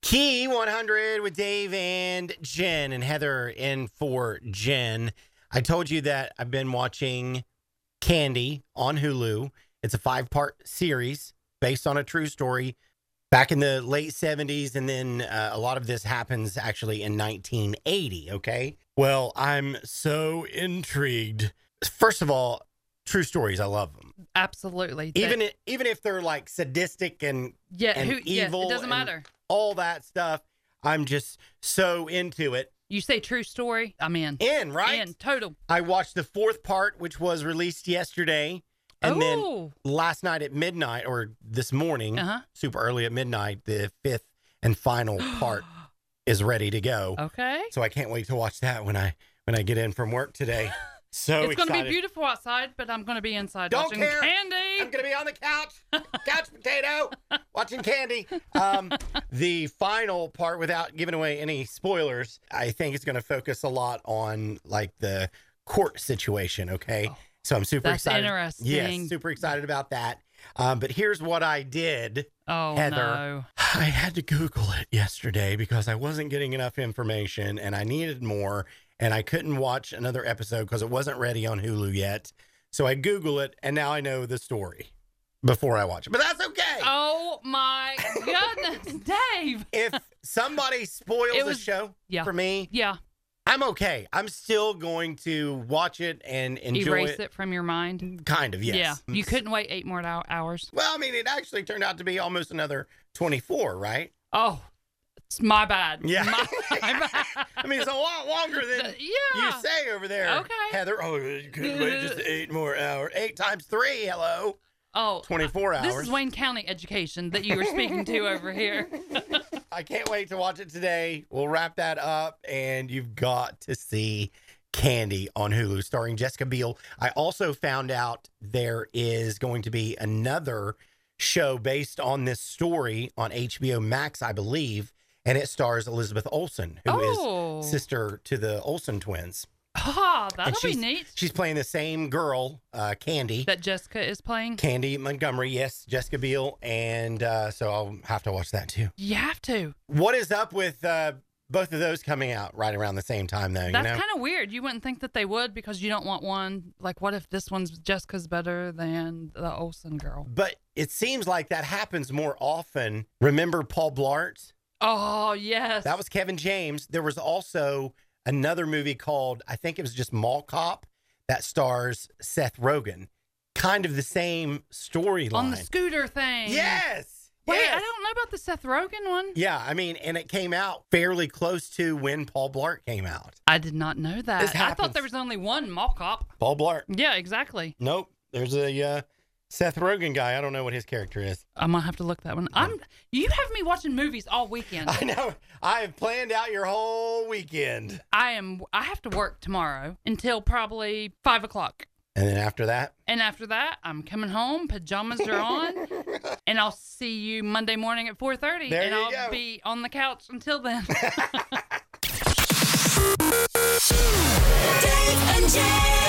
Key 100 with Dave and Jen, and Heather in for Jen. I told you that I've been watching Candy on Hulu. It's a 5-part series based on a true story back in the late 70s, and then a lot of this happens actually in 1980, okay? Well, I'm so intrigued. First of all, true stories, I love them. Absolutely. Even if they're like sadistic and evil, it doesn't matter. All that stuff, I'm just so into it. You say true story, I'm in. Right? In, total. I watched the 4th part, which was released yesterday. And then last night at midnight, or this morning, super early at midnight, the 5th and final part is ready to go. Okay. So I can't wait to watch that when I get in from work today. So it's going to be beautiful outside, but I'm going to be inside watching Candy. I'm going to be on the couch potato, watching Candy. The final part, without giving away any spoilers, I think it's going to focus a lot on like the court situation. Okay, so I'm super excited. That's interesting. Yes, super excited about that. But here's what I did. Oh, Heather. no. I had to Google it yesterday because I wasn't getting enough information and I needed more. And I couldn't watch another episode because it wasn't ready on Hulu yet. So I Google it, and now I know the story before I watch it. But that's okay. Oh, my goodness, Dave. If somebody spoils the show for me, I'm okay. I'm still going to watch it and enjoy it. Erase it from your mind? Kind of, yes. Yeah. You couldn't wait 8 more hours? Well, I mean, it actually turned out to be almost another 24, right? Oh, it's my bad. Yeah. My bad. I mean, it's a lot longer than you say over there. Okay. Heather, you couldn't wait just 8 more hours. 8 times 3, hello. Oh. 24 hours. This is Wayne County education that you were speaking to over here. I can't wait to watch it today. We'll wrap that up, and you've got to see Candy on Hulu, starring Jessica Biel. I also found out there is going to be another show based on this story on HBO Max, I believe. And it stars Elizabeth Olsen, who is sister to the Olsen twins. Oh, that'll be neat. She's playing the same girl, Candy. That Jessica is playing? Candy Montgomery, yes, Jessica Biel. And so I'll have to watch that too. You have to. What is up with both of those coming out right around the same time, though? That's kind of weird. You wouldn't think that they would because you don't want one. Like, what if this one's Jessica's better than the Olsen girl? But it seems like that happens more often. Remember Paul Blart? Oh, yes. That was Kevin James. There was also another movie called, I think it was just Mall Cop, that stars Seth Rogen. Kind of the same storyline. On the scooter thing. Yes. Wait, yes. I don't know about the Seth Rogen one. Yeah, I mean, and it came out fairly close to when Paul Blart came out. I did not know that. This happens. I thought there was only one Mall Cop. Paul Blart. Yeah, exactly. Nope. There's a Seth Rogen guy. I don't know what his character is. I'm gonna have to look that one. You have me watching movies all weekend. I know. I have planned out your whole weekend. I have to work tomorrow until probably 5 o'clock. And then after that? And after that, I'm coming home. Pajamas are on. And I'll see you Monday morning at 4:30. There and you I'll go. be on the couch until then. Dave and Jay.